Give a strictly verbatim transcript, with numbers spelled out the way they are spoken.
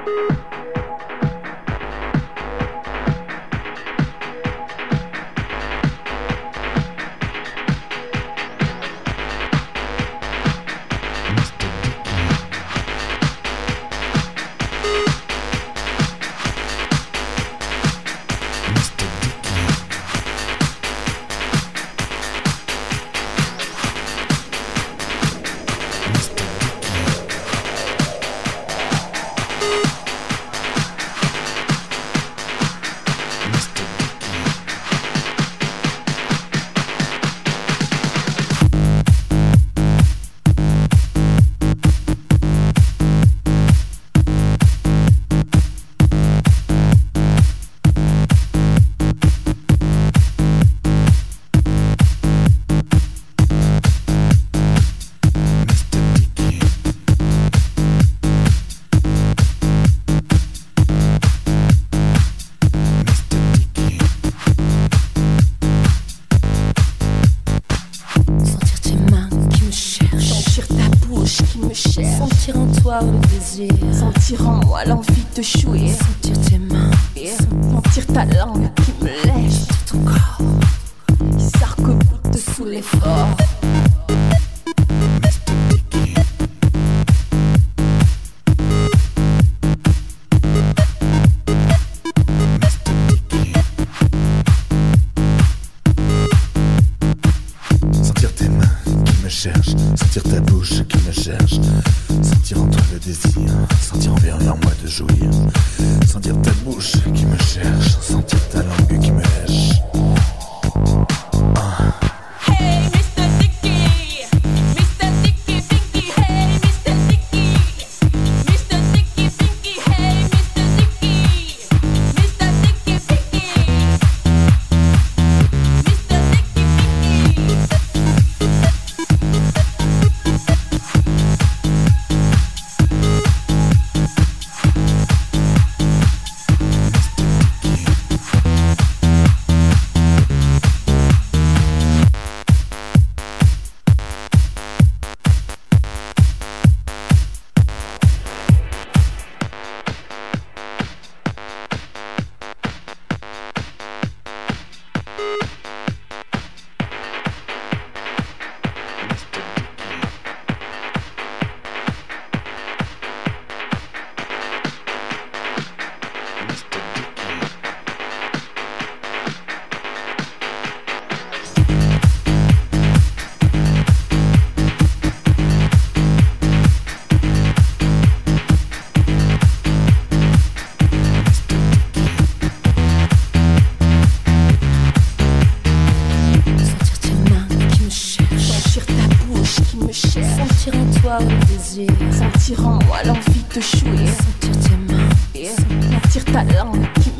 Le désir, sentir en moi l'envie de jouir, sentir tes mains, sentir ta langue qui me lèche, sentir ton corps qui s'arc-boute sous l'effort. Sentir tes mains qui me cherchent, sentir ta bouche qui me cherche. Sentir en toi le désir, sentir envers vers moi de jouir. Sentir ta bouche qui me cherche, sentir ta langue qui me lèche. Ah. Hey mister Dicky, mister Dicky Pinky, hey mister Dicky, mister Dicky Pinky, hey mister Dicky, mister Dicky Pinky, mister Dicky Pinky. Sentir en toi le désir, sentir en moi l'envie de jouir, sentir tes mains, sentir ta langue qui